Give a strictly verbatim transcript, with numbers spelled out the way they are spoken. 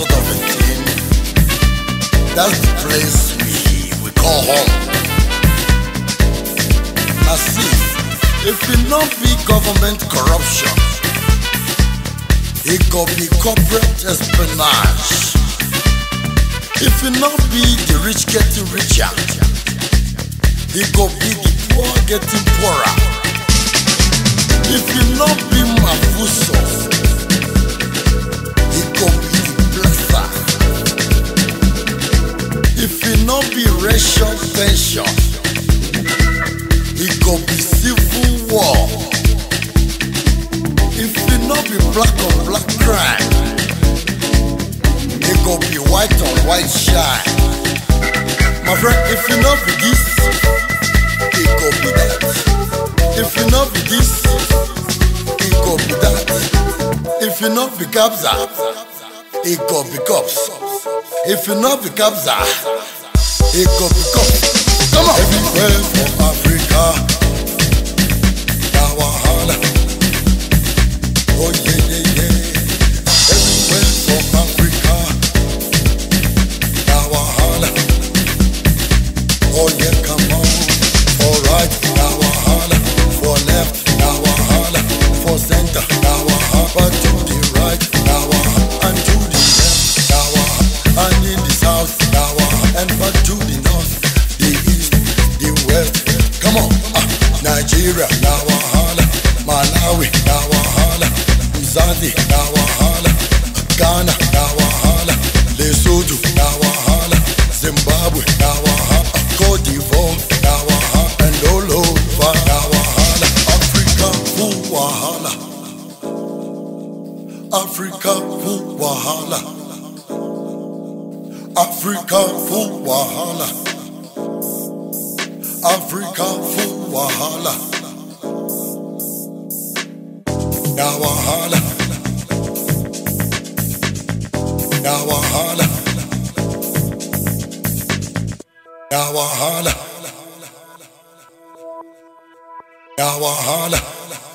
sort of a thing. That's the place we we call home. Now see, if it not be government corruption, it could be corporate espionage. If it not be the rich getting richer, it could be the poor getting poorer. If it not be Mafuso, it could be the blesser. If it not be racial tension, it could be civil war. If it not be black on black crime, it could be white on white shine. My friend, if it not be this, it could be that. If it not be this, it could be that. If it not be Kabza, it could be cops. If it not be Kabza, it could be cops. Come on. Everywhere from Africa, now wahala. Oh yeah, yeah, yeah. Everywhere from Africa, now wahala. Oh yeah, come on. For right, now wahala. For left, now wahala. For center, now wahala. But to the right, now wahala. And to the left, now wahala. And in the south, now wahala. And back to the north, the east, the west. Come on, ah. Nigeria, now wahala. Malawi, now wahala. Mozambique, now wahala. Ghana, now wahala. Lesotho, now wahala. Zimbabwe, now wahala. Cote d'Ivoire, now wahala. And all over, now wahala. Africa, full wahala. Africa, full wahala. Africa, full wahala. Africa, full wahala. Now wahala. Now wahala. Now wahala. Now wahala.